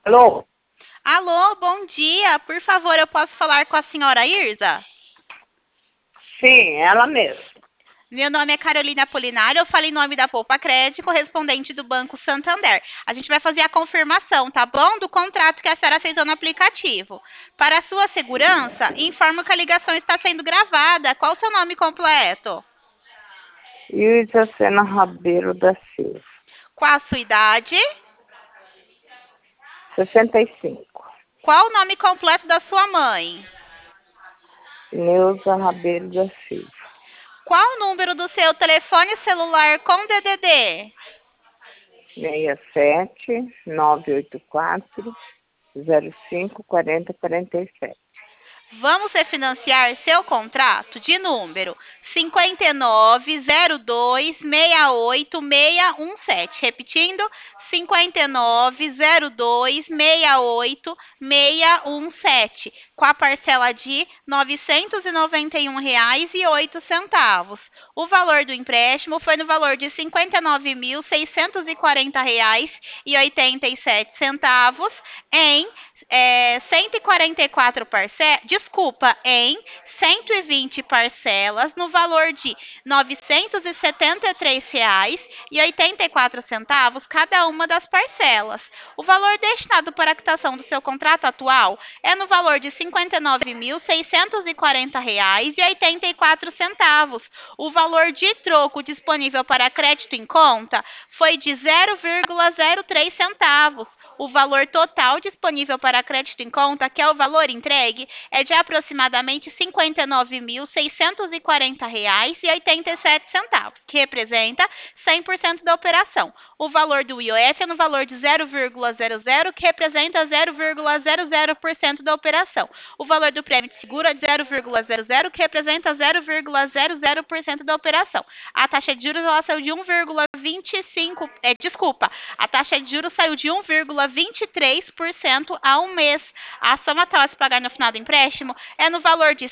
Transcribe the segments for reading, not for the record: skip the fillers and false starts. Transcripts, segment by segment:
Alô? Alô, bom dia. Por favor, eu posso falar com a senhora Irza? Sim, ela mesma. Meu nome é Carolina Apolinário, eu falo em nome da Poupa Crédito, correspondente do Banco Santander. A gente vai fazer a confirmação, tá bom? Do contrato que a senhora aceitou no aplicativo. Para a sua segurança, informo que a ligação está sendo gravada. Qual o seu nome completo? Ilza Sena Rabeiro da Silva. Qual a sua idade? 65. Qual o nome completo da sua mãe? Neuza Rabeiro da Silva. Qual o número do seu telefone celular com DDD? 67-984-05-4047. Vamos refinanciar seu contrato de número 5902686617. Repetindo, 5902686617, com a parcela de R$ 991,08. O valor do empréstimo foi no valor de R$ 59.640,87 em 144 parcelas, desculpa, em 120 parcelas no valor de R$ 973,84 cada uma das parcelas. O valor destinado para a quitação do seu contrato atual é no valor de R$ 59.640,84. O valor de troco disponível para crédito em conta foi de 0,03 centavos. O valor total disponível para crédito em conta, que é o valor entregue, é de aproximadamente R$ 59.640,87, que representa 100% da operação. O valor do IOF é no valor de 0,00, que representa 0,00% da operação. O valor do prêmio de seguro é de 0,00, que representa 0,00% da operação. A taxa de juros ela saiu de 1,25, desculpa, a taxa de juros saiu de 1,23% ao mês. A soma total a se pagar no final do empréstimo é no valor de R$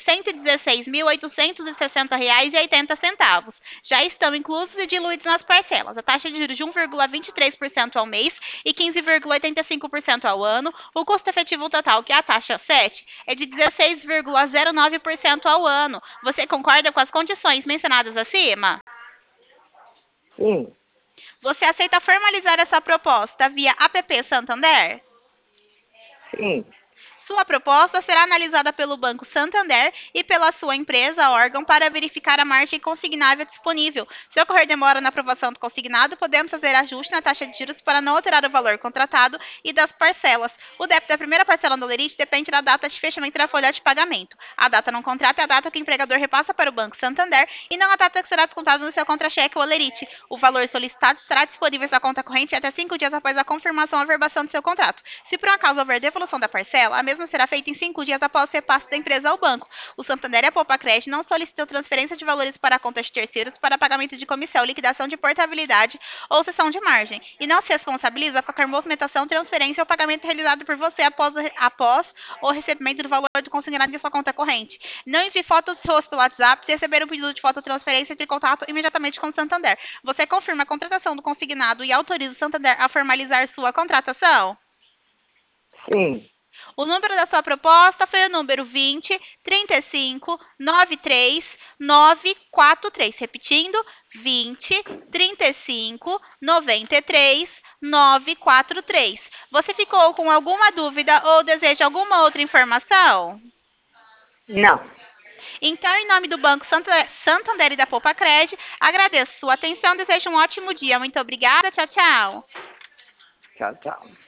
116.860,80. Já estão inclusos e diluídos nas parcelas. A taxa de juros de 1,23% ao mês e 15,85% ao ano. O custo efetivo total, que é a taxa 7, é de 16,09% ao ano. Você concorda com as condições mencionadas acima? Sim, Você aceita formalizar essa proposta via app Santander? sim, Sua proposta será analisada pelo Banco Santander e pela sua empresa, órgão, para verificar a margem consignável disponível. Se ocorrer demora na aprovação do consignado, podemos fazer ajuste na taxa de juros para não alterar o valor contratado e das parcelas. O débito da primeira parcela do lerite depende da data de fechamento da folha de pagamento. A data no contrato é a data que o empregador repassa para o Banco Santander e não a data que será descontada no seu contra-cheque ou lerite. O valor solicitado estará disponível em sua conta corrente até 5 dias após a confirmação ou averbação do seu contrato. Se por um acaso houver devolução da parcela, a mesma será feita em 5 dias após o repasse da empresa ao banco. O Santander e a Poupa-Crédito não solicitam transferência de valores para contas de terceiros para pagamento de comissão, liquidação de portabilidade ou cessão de margem, e não se responsabiliza por qualquer movimentação, transferência ou pagamento realizado por você após o recebimento do valor do consignado em sua conta corrente. Não envie fotos do seu rosto pelo WhatsApp. Se receber um pedido de fototransferência, entre em contato imediatamente com o Santander. Você confirma a contratação do consignado e autoriza o Santander a formalizar sua contratação? sim. O número da sua proposta foi o número 20 35 93 943. Repetindo, 20 35 93 943. Você ficou com alguma dúvida ou deseja alguma outra informação? Não. Então, em nome do Banco Santander e da Poupa-Cred, agradeço sua atenção, desejo um ótimo dia. Muito obrigada, tchau, tchau. Tchau, tchau.